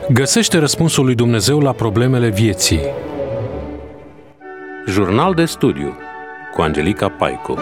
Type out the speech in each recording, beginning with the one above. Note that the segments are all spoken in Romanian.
Găsește răspunsul lui Dumnezeu la problemele vieții. Jurnal de studiu cu Angelica Paicu.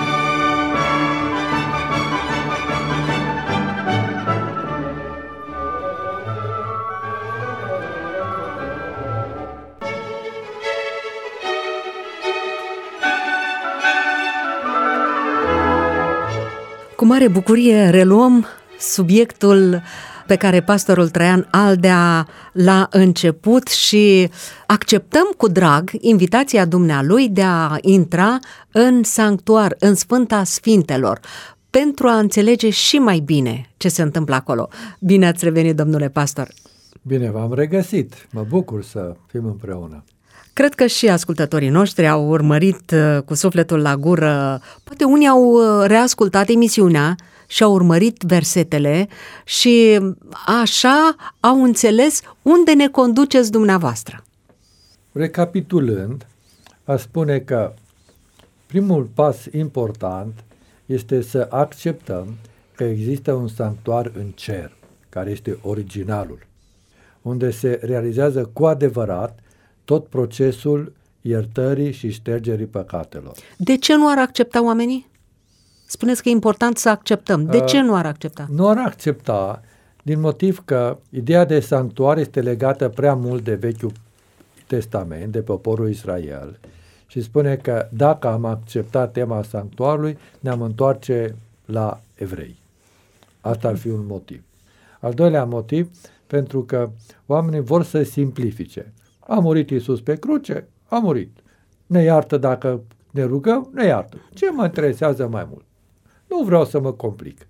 Cu mare bucurie reluăm subiectul pe care pastorul Traian Aldea l-a început și acceptăm cu drag invitația dumnealui de a intra în sanctuar, în Sfânta Sfintelor, pentru a înțelege și mai bine ce se întâmplă acolo. Bine ați revenit, domnule pastor! Bine v-am regăsit! Mă bucur să fim împreună. Cred că și ascultătorii noștri au urmărit cu sufletul la gură, poate unii au reascultat emisiunea și au urmărit versetele și așa au înțeles unde ne conduceți dumneavoastră. Recapitulând, aș spune că primul pas important este să acceptăm că există un sanctuar în cer, care este originalul, unde se realizează cu adevărat tot procesul iertării și ștergerii păcatelor. De ce nu ar accepta oamenii? Spuneți că e important să acceptăm. De ce nu ar accepta? Nu ar accepta din motiv că ideea de sanctuar este legată prea mult de Vechiul Testament, de poporul Israel, și spune că dacă am acceptat tema sanctuarului, ne-am întoarce la evrei. Asta ar fi un motiv. Al doilea motiv, pentru că oamenii vor să simplifice. A murit Iisus pe cruce? A murit. Ne iartă dacă ne rugăm? Ne iartă. Ce mă interesează mai mult? Nu vreau să mă complic.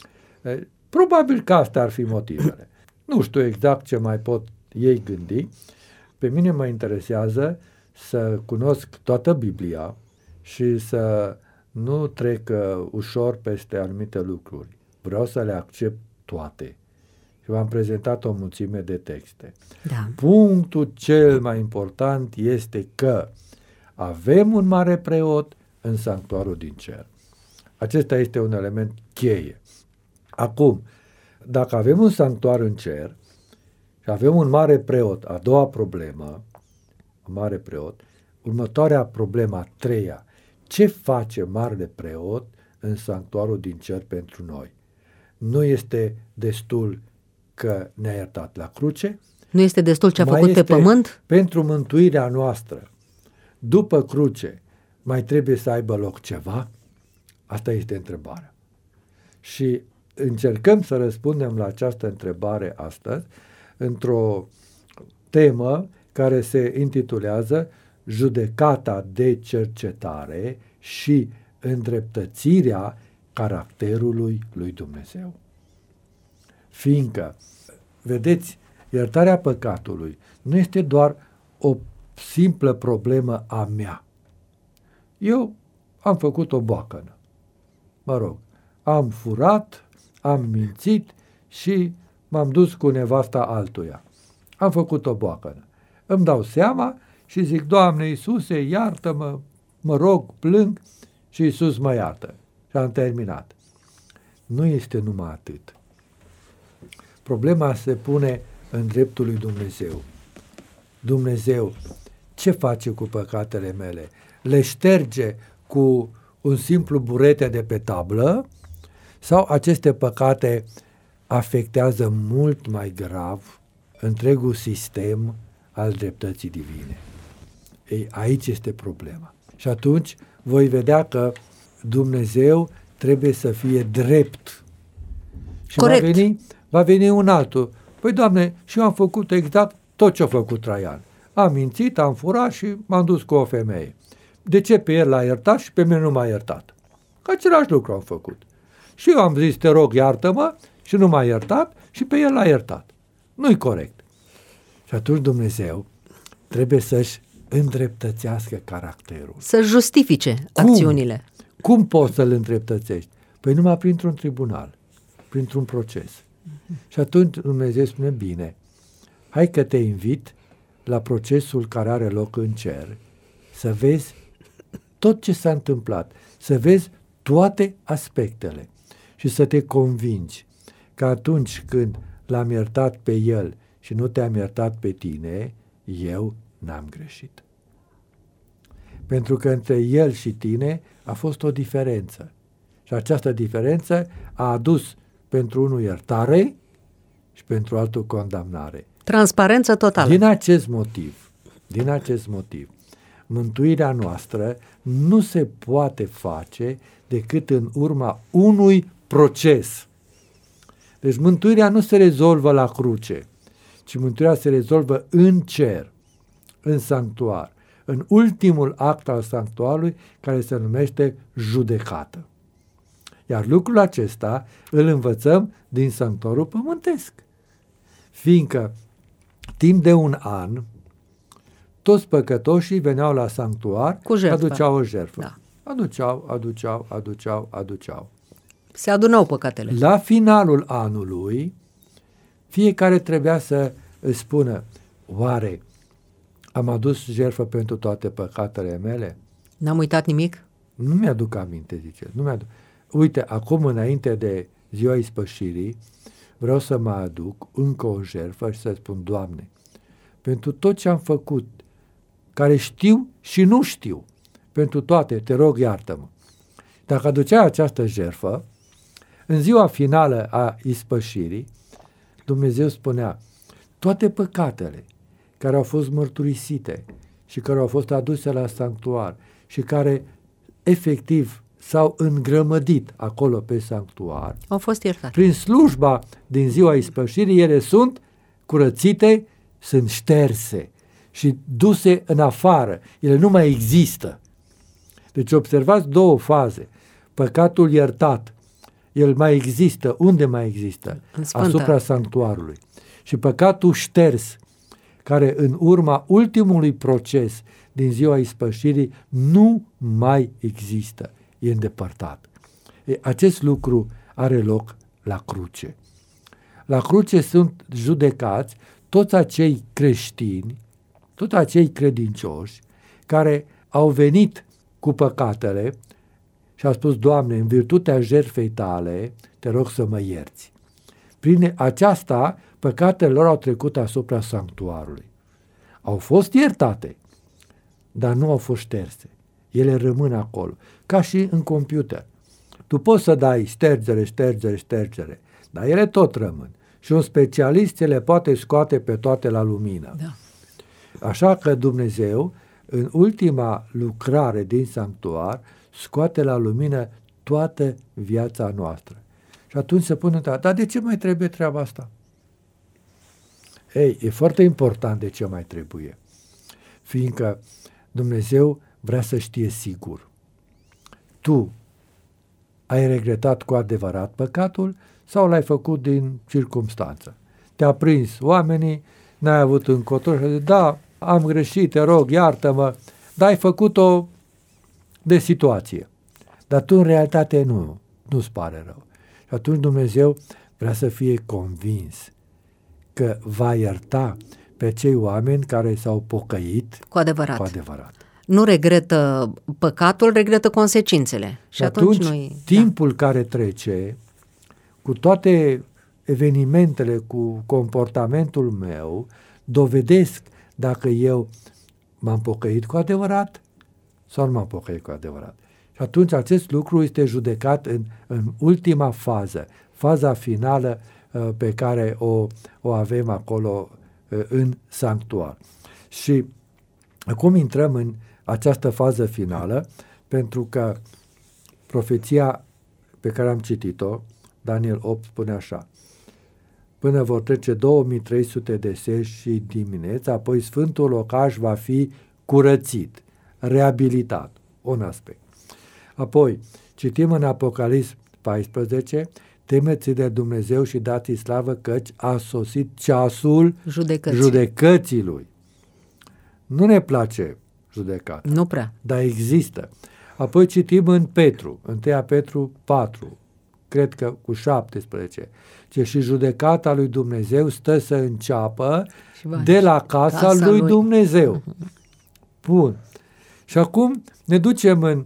Probabil că astea ar fi motivele. Nu știu exact ce mai pot ei gândi. Pe mine mă interesează să cunosc toată Biblia și să nu trec ușor peste anumite lucruri. Vreau să le accept toate. Și v-am prezentat o mulțime de texte. Da. Punctul cel mai important este că avem un mare preot în sanctuarul din cer. Acesta este un element cheie. Acum, dacă avem un sanctuar în cer și avem un mare preot, a doua problemă, un mare preot, următoarea problemă, a treia, ce face marele preot în sanctuarul din cer pentru noi? Nu este destul că ne-a iertat la cruce? Nu este destul ce a făcut pe pământ? Pentru mântuirea noastră, după cruce, mai trebuie să aibă loc ceva? Asta este întrebarea. Și încercăm să răspundem la această întrebare astăzi într-o temă care se intitulează Judecata de cercetare și îndreptățirea caracterului lui Dumnezeu. Fiindcă, vedeți, iertarea păcatului nu este doar o simplă problemă a mea. Eu am făcut o boacănă. Mă rog, am furat, am mințit și m-am dus cu nevasta altuia. Am făcut o boacănă. Îmi dau seama și zic, Doamne Iisuse, iartă-mă, mă rog, plâng și Iisus mă iartă. Și am terminat. Nu este numai atât. Problema se pune în dreptul lui Dumnezeu. Dumnezeu, ce face cu păcatele mele? Le șterge cu un simplu burete de pe tablă sau aceste păcate afectează mult mai grav întregul sistem al dreptății divine? Ei, aici este problema. Și atunci voi vedea că Dumnezeu trebuie să fie drept. Și corect. Va veni un altul. Păi, Doamne, și eu am făcut exact tot ce a făcut Traian. Am mințit, am furat și m-am dus cu o femeie. De ce pe el l-a iertat și pe mine nu m-a iertat? Că același lucru am făcut. Și eu am zis, te rog, iartă-mă, și nu m-a iertat și pe el l-a iertat. Nu-i corect. Și atunci Dumnezeu trebuie să-și îndreptățească caracterul. Să justifice acțiunile. Cum poți să-l îndreptățești? Păi numai printr-un tribunal, printr-un proces. Și atunci Dumnezeu spune, bine, hai că te invit la procesul care are loc în cer, să vezi tot ce s-a întâmplat, să vezi toate aspectele și să te convingi că atunci când l-am iertat pe el și nu te-am iertat pe tine, eu n-am greșit. Pentru că între el și tine a fost o diferență. Și această diferență a adus pentru unul iertare și pentru altul condamnare. Transparență totală. Din acest motiv, mântuirea noastră nu se poate face decât în urma unui proces. Deci mântuirea nu se rezolvă la cruce, ci mântuirea se rezolvă în cer, în sanctuar, în ultimul act al sanctuarului, care se numește judecată. Iar lucrul acesta îl învățăm din sanctuarul pământesc. Fiindcă timp de un an, toți păcătoșii veneau la sanctuar, aduceau o jertfă. Da. Aduceau. Se adunau păcatele. La finalul anului, fiecare trebuia să își spună, oare am adus jertfă pentru toate păcatele mele? N-am uitat nimic? Nu mi-aduc aminte, zice. Uite, acum înainte de ziua ispășirii, vreau să mă aduc încă o jertfă și să spun, Doamne, pentru tot ce am făcut, care știu și nu știu, pentru toate, te rog, iartă-mă. Dacă aducea această jertfă, în ziua finală a ispășirii, Dumnezeu spunea, toate păcatele care au fost mărturisite și care au fost aduse la sanctuar și care efectiv s-au îngrămădit acolo pe sanctuar, au fost iertate. Prin slujba din ziua ispășirii, ele sunt curățite, sunt șterse și duse în afară. Ele nu mai există. Deci observați două faze. Păcatul iertat, el mai există. Unde mai există? Asupra sanctuarului. Și păcatul șters, care în urma ultimului proces din ziua ispășirii nu mai există. E îndepărtat. Acest lucru are loc la cruce. La cruce sunt judecați toți acei creștini, toți acei credincioși care au venit cu păcatele și au spus, Doamne, în virtutea jertfei tale, te rog să mă ierți. Prin aceasta, păcatele lor au trecut asupra sanctuarului. Au fost iertate, dar nu au fost șterse. Ele rămân acolo, ca și în computer. Tu poți să dai ștergere, dar ele tot rămân. Și un specialist le poate scoate pe toate la lumină. Da. Așa că Dumnezeu, în ultima lucrare din sanctuar, scoate la lumină toată viața noastră. Și atunci se pune întrebarea, dar de ce mai trebuie treaba asta? Ei, e foarte important de ce mai trebuie. Fiindcă Dumnezeu vrea să știe sigur. Tu ai regretat cu adevărat păcatul sau l-ai făcut din circumstanță? Te-a prins oamenii, n-ai avut încotro și ai zis, da, am greșit, te rog, iartă-mă, dar ai făcut-o de situație. Dar tu în realitate nu-ți pare rău. Și atunci Dumnezeu vrea să fie convins că va ierta pe cei oameni care s-au pocăit cu adevărat. Cu adevărat. Nu regretă păcatul, regretă consecințele. Și atunci timpul care trece, cu toate evenimentele, cu comportamentul meu, dovedesc dacă eu m-am pocăit cu adevărat sau nu m-am pocăit cu adevărat. Și atunci acest lucru este judecat în ultima fază, faza finală pe care o avem acolo în sanctuar. Și acum intrăm în această fază finală, pentru că profeția pe care am citit-o, Daniel 8, spune așa, până vor trece 2300 de seri și dimineți, apoi Sfântul Locaș va fi curățit, reabilitat, un aspect. Apoi, citim în Apocalips 14, temeți de Dumnezeu și dați slavă căci a sosit ceasul judecății Lui. Nu ne place judecata. Nu prea. Dar există. Apoi citim în Petru, 1 Petru 4, cred că cu 17, ce și judecata lui Dumnezeu stă să înceapă de la casa lui Dumnezeu. Bun. Și acum ne ducem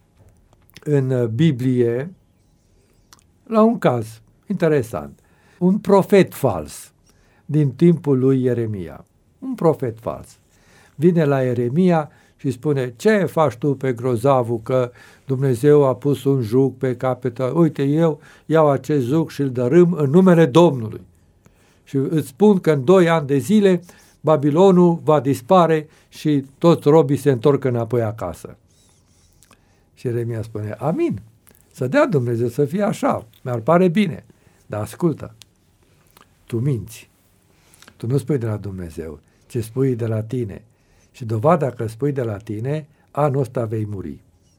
în Biblie la un caz interesant. Un profet fals. din timpul lui Ieremia, un profet fals. Vine la Ieremia și spune: ce faci tu pe grozavul că Dumnezeu a pus un juc pe capete? Uite, eu iau acest juc și îl dărâm în numele Domnului. Și îți spun că în 2 ani de zile Babilonul va dispare și toți robii se întorc înapoi acasă. Și Ieremia spune: amin, să dea Dumnezeu să fie așa, mi-ar pare bine. Dar ascultă, tu minți. Tu nu spui de la Dumnezeu, ci spui de la tine. Și dovada că spui de la tine, anul ăsta vei muri.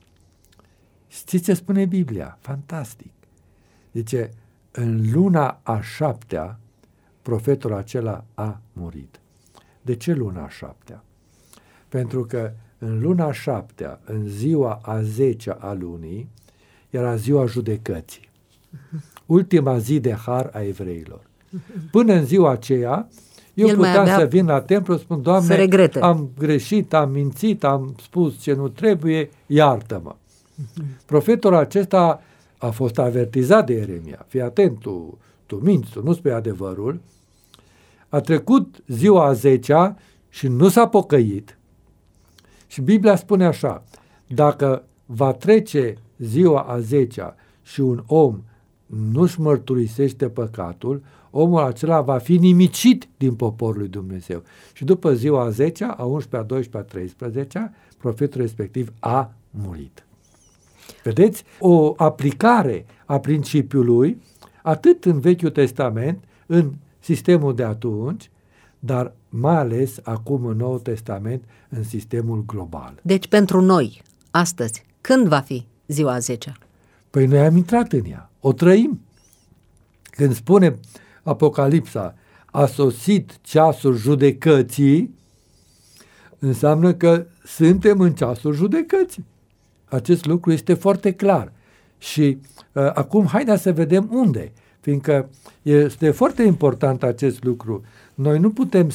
Știți ce spune Biblia? Fantastic. Zice, în luna a 7-a, profetul acela a murit. De ce luna a 7-a? Pentru că în luna a 7-a, în ziua a 10-a a lunii, era ziua judecății. Ultima zi de har a evreilor. Până în ziua aceea, eu puteam să vin la templu, spun: Doamne, am greșit, am mințit, am spus ce nu trebuie, iartă-mă. Profetul acesta a fost avertizat de Ieremia: fii atent, tu minți, tu nu spui adevărul. A trecut ziua a 10-a și nu s-a pocăit. Și Biblia spune așa: dacă va trece ziua a 10-a și un om nu-și mărturisește păcatul, omul acela va fi nimicit din poporul lui Dumnezeu. Și după ziua a 10-a, a 11-a, a 12-a, a 13-a, profetul respectiv a murit. Vedeți? O aplicare a principiului, atât în Vechiul Testament, în sistemul de atunci, dar mai ales acum în Noul Testament, în sistemul global. Deci pentru noi, astăzi, când va fi ziua a 10-a? Păi noi am intrat în ea, o trăim. Când spune Apocalipsa: a sosit ceasul judecății, înseamnă că suntem în ceasul judecății. Acest lucru este foarte clar. Și acum haideți să vedem unde, fiindcă este foarte important acest lucru. Noi nu putem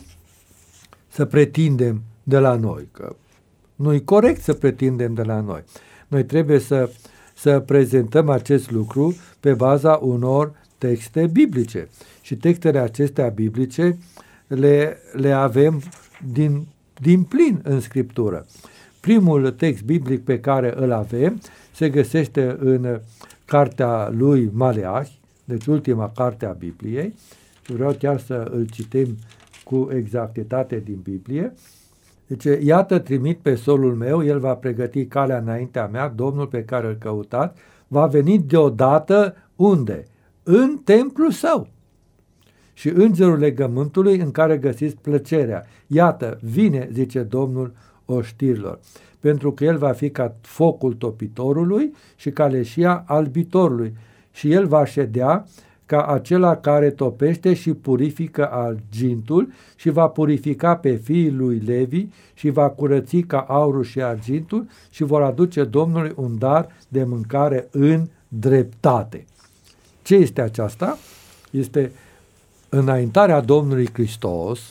să pretindem de la noi, că nu e corect să pretindem de la noi. Noi trebuie să prezentăm acest lucru pe baza unor texte biblice. Și textele acestea biblice le avem din plin în Scriptură. Primul text biblic pe care îl avem se găsește în cartea lui Maleahi, deci ultima carte a Bibliei. Vreau chiar să îl citim cu exactitate din Biblie. Deci, iată, trimit pe solul meu, el va pregăti calea înaintea mea, Domnul pe care îl căutați va veni deodată unde? În templul său. Și îngerul legământului în care găsiți plăcerea. Iată, vine, zice Domnul oștirilor, pentru că el va fi ca focul topitorului și ca leșia albitorului. Și el va ședea ca acela care topește și purifică argintul și va purifica pe fiii lui Levi și va curăți ca aurul și argintul și vor aduce Domnului un dar de mâncare în dreptate. Ce este aceasta? Este înaintarea Domnului Hristos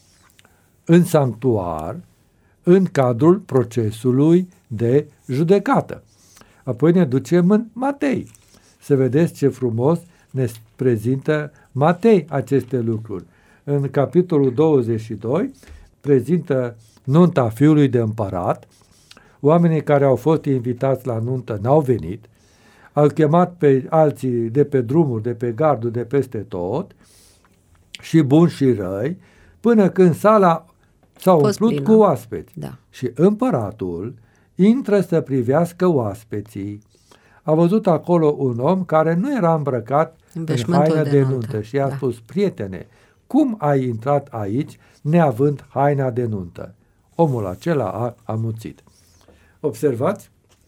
în sanctuar, în cadrul procesului de judecată. Apoi ne ducem în Matei. Să vedeți ce frumos ne prezintă Matei aceste lucruri. În capitolul 22 prezintă nunta fiului de împărat. Oamenii care au fost invitați la nuntă n-au venit. Au chemat pe alții de pe drumuri, de pe garduri, de peste tot, și buni și răi, până când sala s-a umplut cu oaspeți. Da. Și împăratul intră să privească oaspeții. A văzut acolo un om care nu era îmbrăcat în haină de nuntă și i-a spus: prietene, cum ai intrat aici neavând haina de nuntă? Omul acela a amuțit. Observați?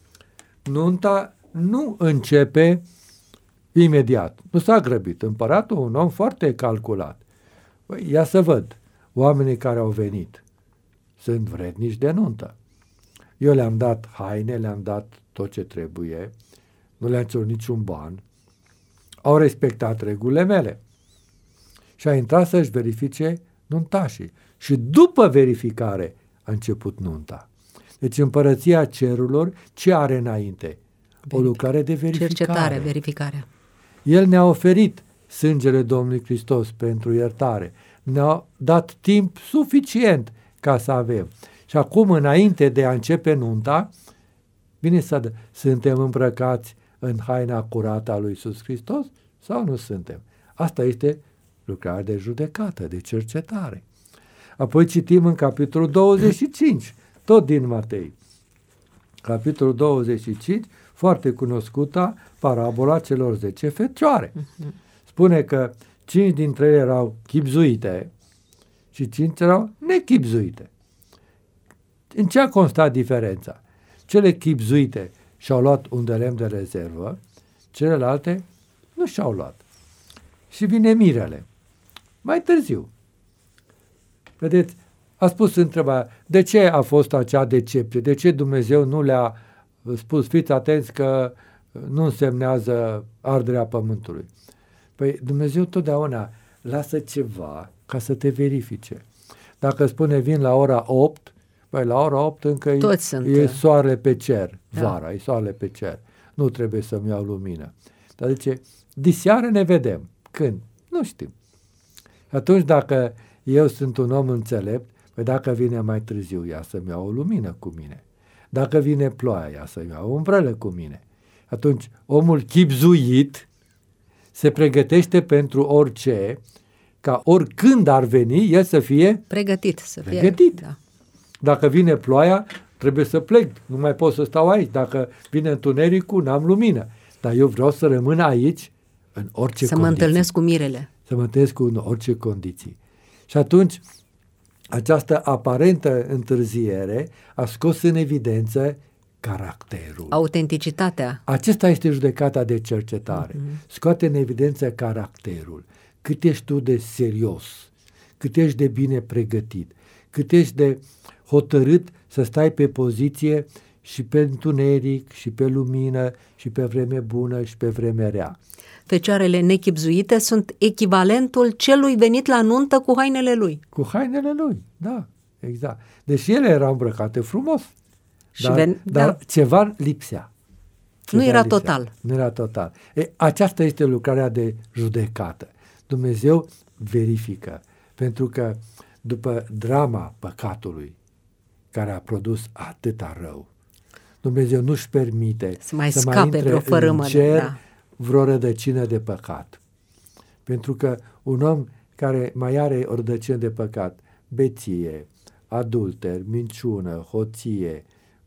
Nunta nu începe imediat. Nu s-a grăbit. Împăratul, un om foarte calculat. Păi, ia să văd. Oamenii care au venit sunt vrednici de nuntă. Eu le-am dat haine, le-am dat tot ce trebuie, nu le-am cerut niciun ban, au respectat regulile mele. Și a intrat să-și verifice nuntașii. Și după verificare a început nunta. Deci împărăția cerurilor ce are înainte? O lucrare de verificare. Cercetare, verificare. El ne-a oferit sângele Domnului Hristos pentru iertare. Ne-a dat timp suficient ca să avem. Și acum, înainte de a începe nunta, bine suntem îmbrăcați în haina curată a lui Iisus Hristos sau nu suntem? Asta este lucrarea de judecată, de cercetare. Apoi citim în capitolul 25, tot din Matei. Capitolul 25, foarte cunoscută, parabola celor 10 fecioare. Spune că 5 dintre ele erau chibzuite și 5 erau nechibzuite. În ce a constat diferența? Cele chibzuite și-au luat un de lemn de rezervă, celelalte nu și-au luat. Și vine mirele. Mai târziu. Vedeți, a spus întrebarea, de ce a fost acea decepție? De ce Dumnezeu nu le-a spus, fiți atenți că nu însemnează arderea pământului? Păi Dumnezeu totdeauna lasă ceva ca să te verifice. Dacă spune vin la ora 8, păi la ora 8 încă e soarele pe cer, vara, e soarele pe cer. Nu trebuie să-mi iau lumină. Dar zice, diseară ne vedem. Când? Nu știm. Atunci dacă eu sunt un om înțelept, păi dacă vine mai târziu, ia să-mi iau o lumină cu mine. Dacă vine ploaia, ia să-mi iau o umbrelă cu mine. Atunci omul chibzuit se pregătește pentru orice, ca oricând ar veni, el să fie pregătit. Da. Dacă vine ploaia, trebuie să plec, nu mai pot să stau aici. Dacă vine întunericul, n-am lumină. Dar eu vreau să rămân aici în orice condiții. Să mă întâlnesc cu mirele. Să mă întâlnesc cu orice condiții. Și atunci, această aparentă întârziere a scos în evidență caracterul. Autenticitatea. Acesta este judecata de cercetare. Scoate în evidență caracterul. Cât ești tu de serios, cât ești de bine pregătit, cât ești de hotărât să stai pe poziție și pe întuneric, și pe lumină, și pe vreme bună, și pe vreme rea. Fecioarele nechibzuite sunt echivalentul celui venit la nuntă cu hainele lui. Cu hainele lui, da, exact. Deși ele erau îmbrăcate frumos, dar ceva lipsea. Nu era total. Nu era total. Aceasta este lucrarea de judecată. Dumnezeu verifică, pentru că după drama păcatului care a produs atâta rău, Dumnezeu nu-și permite să mai intre în cer vreo rădăcină de păcat. Pentru că un om care mai are o rădăcină de păcat, beție, adulter, minciună, hoție,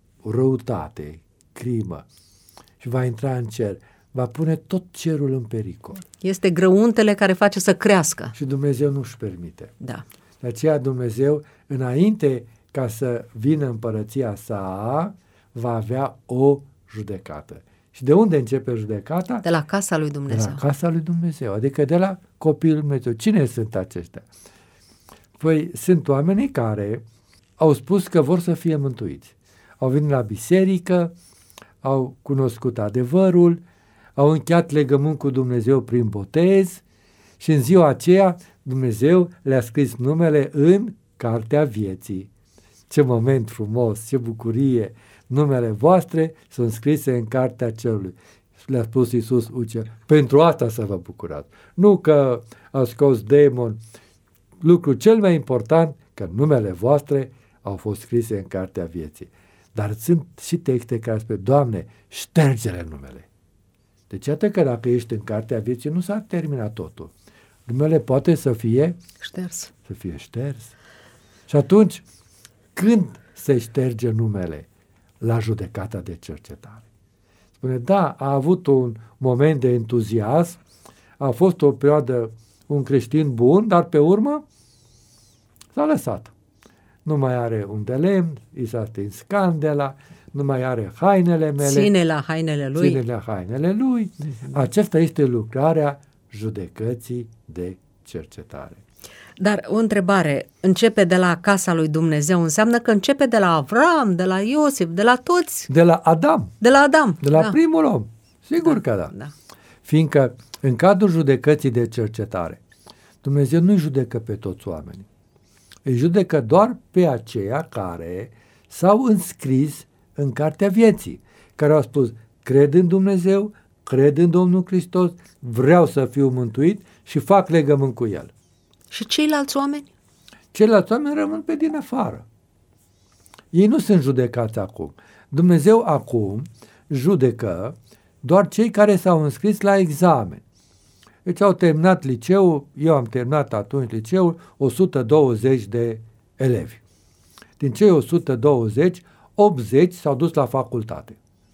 răutate, crimă, și va intra în cer, va pune tot cerul în pericol. Este grăuntele care face să crească. Și Dumnezeu nu-și permite. Da. De aceea Dumnezeu, înainte ca să vină împărăția sa, va avea o judecată. Și de unde începe judecata? De la casa lui Dumnezeu. De la casa lui Dumnezeu, adică de la copilul Dumnezeu. Cine sunt aceștia? Păi sunt oamenii care au spus că vor să fie mântuiți. Au venit la biserică, au cunoscut adevărul, au încheiat legământ cu Dumnezeu prin botez și în ziua aceea Dumnezeu le-a scris numele în cartea vieții. Ce moment frumos, ce bucurie! Numele voastre sunt scrise în cartea cerului. Le-a spus Iisus ucenicilor. Pentru asta să vă bucurați. Nu că a scos demon. Lucrul cel mai important, că numele voastre au fost scrise în cartea vieții. Dar sunt și texte care spun, Doamne, șterge-le numele. Deci iată că dacă ești în cartea vieții, nu s-a terminat totul. Numele poate să fie șters. Să fie șters. Și atunci, când se șterge numele? La judecata de cercetare. Spune, da, a avut un moment de entuziasm, a fost o perioadă un creștin bun, dar pe urmă s-a lăsat. Nu mai are un de lemn, i s-a stins candela, nu mai are hainele mele. Ține la hainele lui. Ține la hainele lui. Aceasta este lucrarea judecății de cercetare. Dar o întrebare, începe de la casa lui Dumnezeu, înseamnă că începe de la Avram, de la Iosif, de la toți? De la Adam. De la Adam. De la primul om. Sigur că da. Fiindcă în cadrul judecății de cercetare, Dumnezeu nu-i judecă pe toți oamenii. Îi judecă doar pe aceia care s-au înscris în cartea vieții, care au spus, cred în Dumnezeu, cred în Domnul Hristos, vreau să fiu mântuit și fac legământ cu El. Și ceilalți oameni? Ceilalți oameni rămân pe din afară. Ei nu sunt judecați acum. Dumnezeu acum judecă doar cei care s-au înscris la examen. Deci au terminat liceul, eu am terminat atunci liceul, 120 de elevi. Din cei 120, 80 s-au dus la facultate.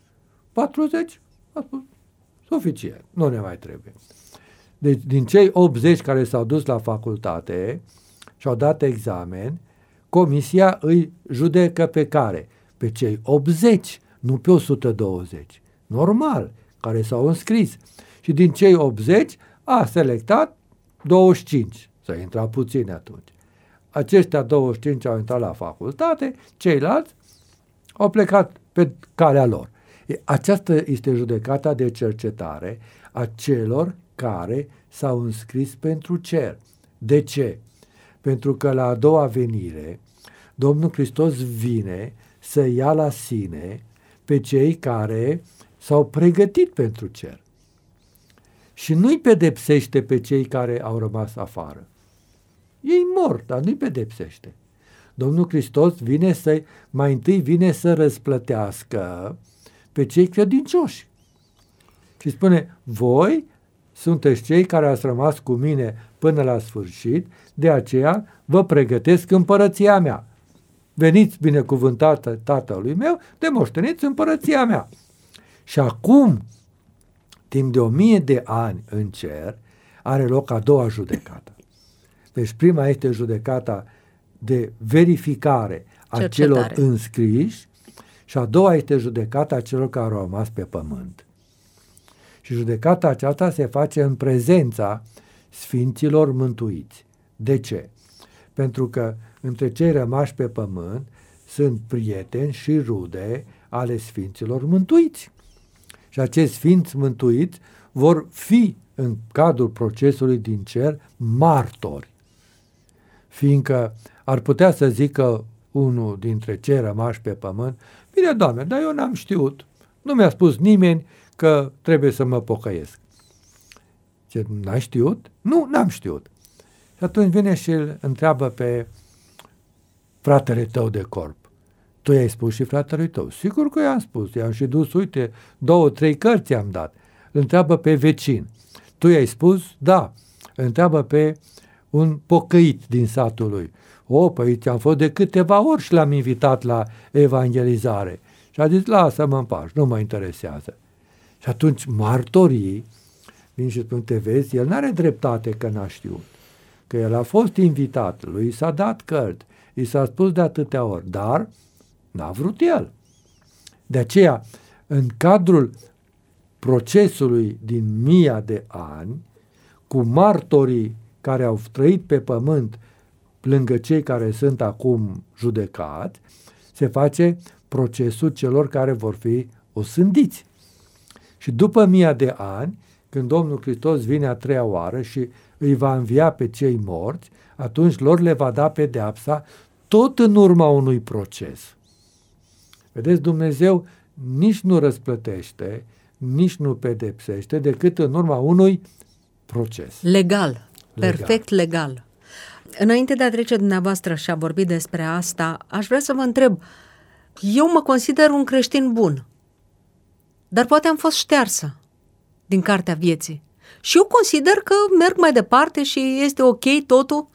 40 a spus, suficient, nu ne mai trebuie. Deci din cei 80 care s-au dus la facultate și au dat examen, comisia îi judecă pe care? Pe cei 80, nu pe 120. Normal, care s-au înscris. Și din cei 80 a selectat 25. S-a intrat puțini atunci. Aceștia 25 au intrat la facultate, ceilalți au plecat pe calea lor. Aceasta este judecata de cercetare a celor care s-au înscris pentru cer. De ce? Pentru că la a doua venire, Domnul Hristos vine să ia la sine pe cei care s-au pregătit pentru cer. Și nu-i pedepsește pe cei care au rămas afară. Ei mor, dar nu-i pedepsește. Domnul Hristos mai întâi vine să răsplătească pe cei credincioși. Și spune, voi sunteți cei care ați rămas cu mine până la sfârșit, de aceea vă pregătesc împărăția mea. Veniți binecuvântat Tatălui meu, demoșteniți împărăția mea. Și acum, timp de 1000 de ani în cer, are loc a doua judecată. Deci prima este judecata de verificare a celor înscriși și a doua este judecata celor care au rămas pe pământ. Și judecata aceasta se face în prezența sfinților mântuiți. De ce? Pentru că între cei rămași pe pământ sunt prieteni și rude ale sfinților mântuiți. Și acești sfinți mântuiți vor fi în cadrul procesului din cer martori. Fiindcă ar putea să zică unul dintre cei rămași pe pământ, bine, Doamne, dar eu n-am știut, nu mi-a spus nimeni că trebuie să mă pocăiesc. Ce, n-ai știut? Nu, n-am știut. Și atunci vine și îl întreabă pe fratele tău de corp. Tu i-ai spus și fratelui tău? Sigur că i-am spus, i-am și dus, uite, 2-3 cărți i-am dat. Îl întreabă pe vecin. Tu i-ai spus? Da. Îl întreabă pe un pocăit din satul lui. Păi am fost de câteva ori și l-am invitat la evangelizare. Și a zis, lasă-mă în pace, nu mă interesează. Și atunci martorii vin și spun, te vezi, el n-are dreptate că n-a știut. Că el a fost invitat, lui s-a dat cărți, i s-a spus de atâtea ori, dar n-a vrut el. De aceea, în cadrul procesului din 1000 de ani, cu martorii care au trăit pe pământ lângă cei care sunt acum judecați, se face procesul celor care vor fi osândiți. Și după 1000 de ani, când Domnul Hristos vine a treia oară și îi va învia pe cei morți, atunci lor le va da pedeapsa tot în urma unui proces. Vedeți, Dumnezeu nici nu răsplătește, nici nu pedepsește, decât în urma unui proces. Legal, perfect legal. Înainte de a trece dumneavoastră și a vorbi despre asta, aș vrea să vă întreb, eu mă consider un creștin bun, dar poate am fost ștearsă din cartea vieții. Și eu consider că merg mai departe și este ok totul.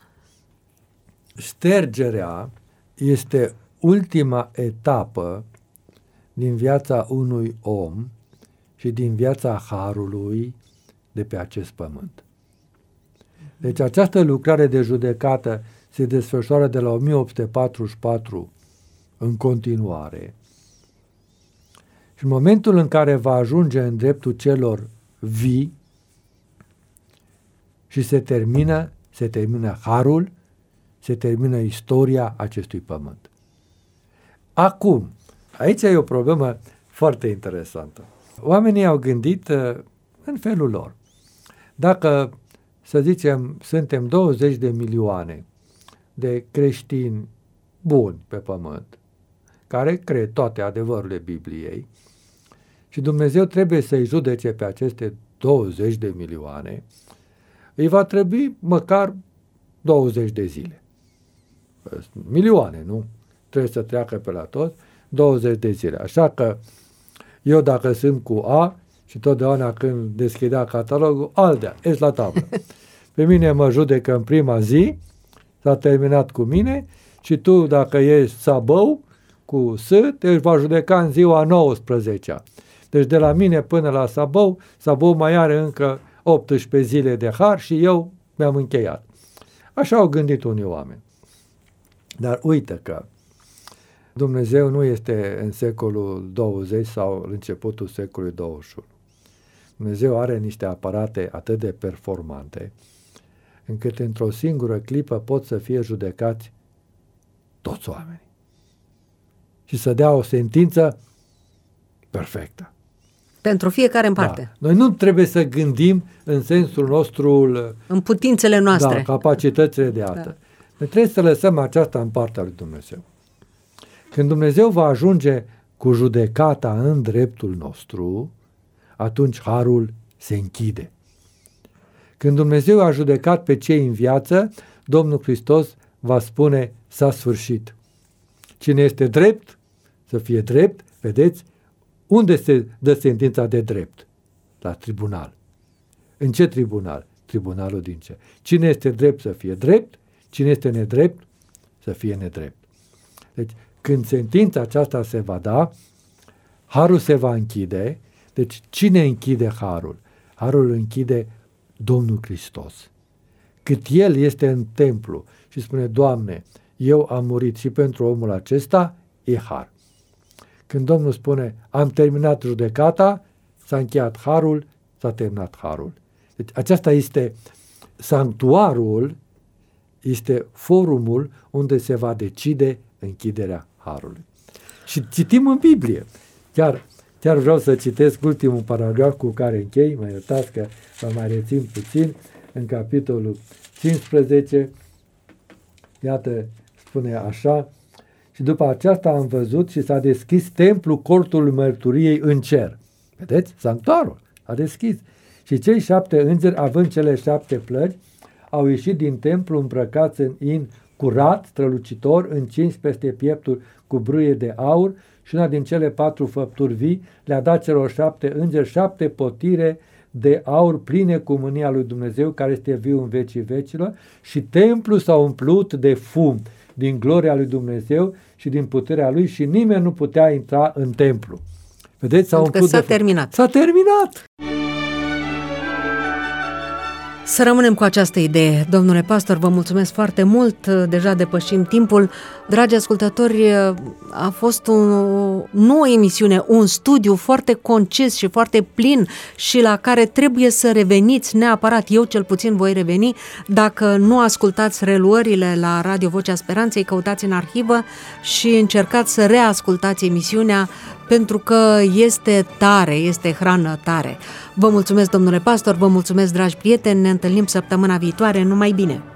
Ștergerea este ultima etapă din viața unui om și din viața harului de pe acest pământ. Deci această lucrare de judecată se desfășoară de la 1844 în continuare. Și în momentul în care va ajunge în dreptul celor vii și se termină harul, se termină istoria acestui pământ. Acum, aici e o problemă foarte interesantă. Oamenii au gândit în felul lor. Dacă, să zicem, suntem 20 de milioane de creștini buni pe pământ, care cred toate adevărurile Bibliei, și Dumnezeu trebuie să-i judece pe aceste 20 de milioane, îi va trebui măcar 20 de zile. Milioane, nu? Trebuie să treacă pe la toți 20 de zile. Așa că eu dacă sunt cu A și totdeauna când deschidea catalogul, Aldea, ești la tablă. Pe mine mă judecă în prima zi, s-a terminat cu mine și tu dacă ești Sabău cu S, te va judeca în ziua 19-a. Deci de la mine până la Sabău, Sabău mai are încă 18 zile de har și eu mi-am încheiat. Așa au gândit unii oameni. Dar uite că Dumnezeu nu este în secolul 20 sau în începutul secolului 21. Dumnezeu are niște aparate atât de performante încât într-o singură clipă pot să fie judecați toți oamenii și să dea o sentință perfectă. Pentru fiecare în parte. Da. Noi nu trebuie să gândim în sensul nostru, în putințele noastre. Da, capacitățile de altă. Da. Noi trebuie să lăsăm aceasta în partea lui Dumnezeu. Când Dumnezeu va ajunge cu judecata în dreptul nostru, atunci harul se închide. Când Dumnezeu a judecat pe cei în viață, Domnul Hristos va spune, s-a sfârșit. Cine este drept, să fie drept, vedeți, unde se dă sentința de drept? La tribunal. În ce tribunal? Tribunalul din cer. Cine este drept să fie drept, cine este nedrept să fie nedrept. Deci, când sentința aceasta se va da, harul se va închide. Deci, cine închide harul? Harul închide Domnul Hristos. Cât El este în templu și spune, Doamne, eu am murit și pentru omul acesta, e har. Când Domnul spune, am terminat judecata, s-a încheiat harul, s-a terminat harul. Deci aceasta este sanctuarul, este forumul unde se va decide închiderea harului. Și citim în Biblie. Chiar vreau să citesc ultimul paragraf cu care închei, mă iertați că vă mai rețin puțin, în capitolul 15, iată, spune așa, și după aceasta am văzut și s-a deschis templul cortului mărturiei în cer. Vedeți? Sanctuarul a deschis. Și cei 7 îngeri, având cele 7 plăci, au ieșit din templu îmbrăcați în in curat, strălucitor, încins peste pieptul cu brâie de aur și una din cele 4 făpturi vii le-a dat celor 7 îngeri 7 potire de aur pline cu mânia lui Dumnezeu care este viu în vecii vecilor și templul s-a umplut de fum din gloria lui Dumnezeu și din puterea lui și nimeni nu putea intra în templu. Vedeți? S-a terminat. S-a terminat! Să rămânem cu această idee. Domnule pastor, vă mulțumesc foarte mult. Deja depășim timpul. Dragi ascultători, a fost o nouă emisiune, un studiu foarte concis și foarte plin și la care trebuie să reveniți neapărat. Eu cel puțin voi reveni. Dacă nu ascultați reluările la Radio Vocea Speranței, căutați în arhivă și încercați să reascultați emisiunea pentru că este tare, este hrană tare. Vă mulțumesc, domnule pastor, vă mulțumesc, dragi prieteni, ne întâlnim săptămâna viitoare, numai bine!